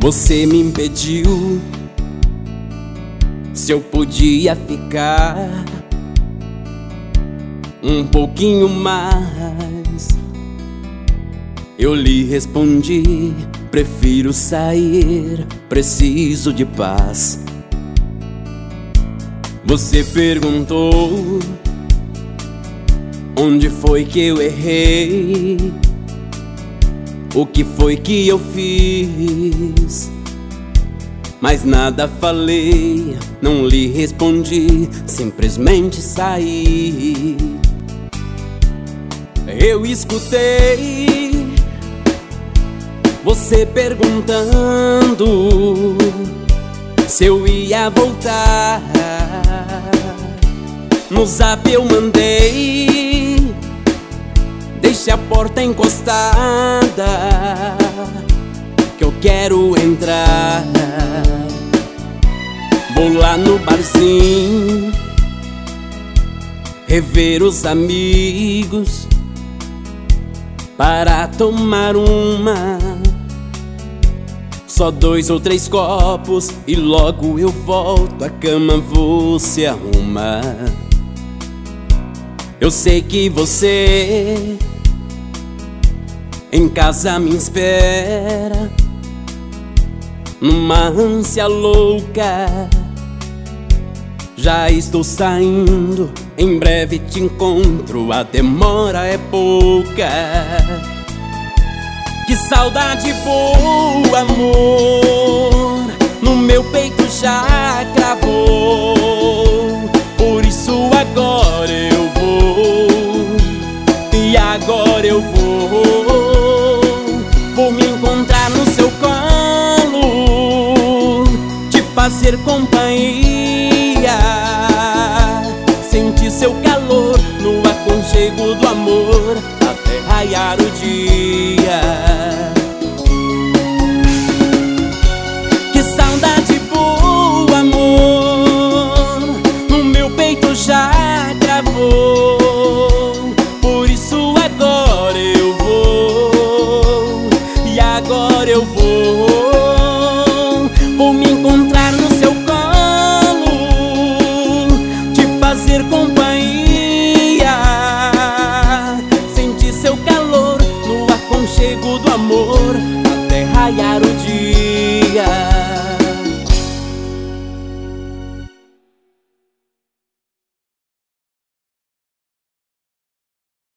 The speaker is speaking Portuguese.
Você me impediu. Se eu podia ficar um pouquinho mais, eu lhe respondi: prefiro sair, preciso de paz. Você perguntou onde foi que eu errei, o que foi que eu fiz. Mas nada falei, não lhe respondi, simplesmente saí. Eu escutei você perguntando se eu ia voltar. No zap eu mandei: deixe a porta encostada, que eu quero entrar. Vou lá no barzinho rever os amigos para tomar uma. Só 2 ou 3 copos e logo eu volto, a cama você arruma. Eu sei que você em casa me espera, numa ânsia louca. Já estou saindo, em breve te encontro, a demora é pouca. Que saudade boa, amor, no meu peito já cravou. Por isso agora eu vou, e agora eu vou me encontrar no seu colo, te fazer companhia, sentir seu calor no aconchego do amor.